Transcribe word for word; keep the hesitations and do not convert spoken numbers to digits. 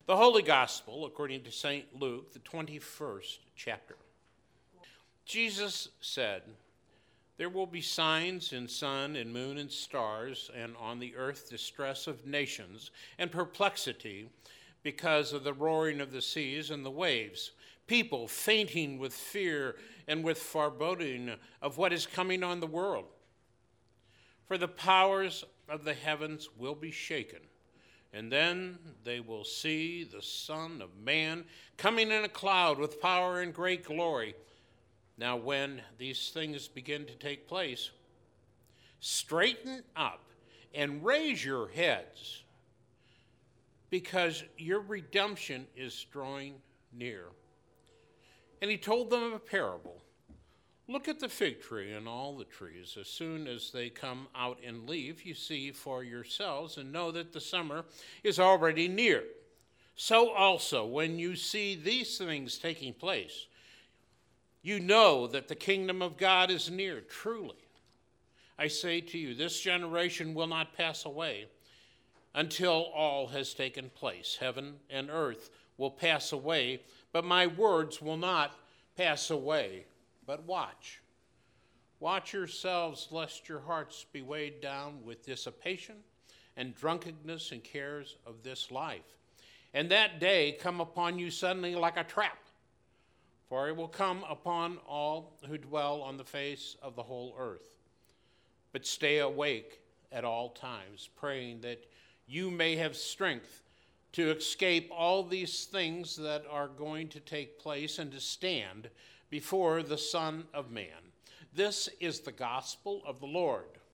The Holy Gospel, according to Saint Luke, the twenty-first chapter. Jesus said, "There will be signs in sun and moon and stars, and on the earth distress of nations and perplexity because of the roaring of the seas and the waves, people fainting with fear and with foreboding of what is coming on the world. For the powers of the heavens will be shaken. And then they will see the Son of Man coming in a cloud with power and great glory. Now when these things begin to take place, straighten up and raise your heads, because your redemption is drawing near." And he told them a parable. "Look at the fig tree and all the trees. As soon as they come out in leaf, you see for yourselves and know that the summer is already near. So also, when you see these things taking place, you know that the kingdom of God is near. Truly, I say to you, this generation will not pass away until all has taken place. Heaven and earth will pass away, but my words will not pass away. But watch. Watch yourselves, lest your hearts be weighed down with dissipation and drunkenness and cares of this life. And that day come upon you suddenly like a trap, for it will come upon all who dwell on the face of the whole earth. But stay awake at all times, praying that you may have strength to escape all these things that are going to take place and to stand before the Son of Man. This is the gospel of the Lord."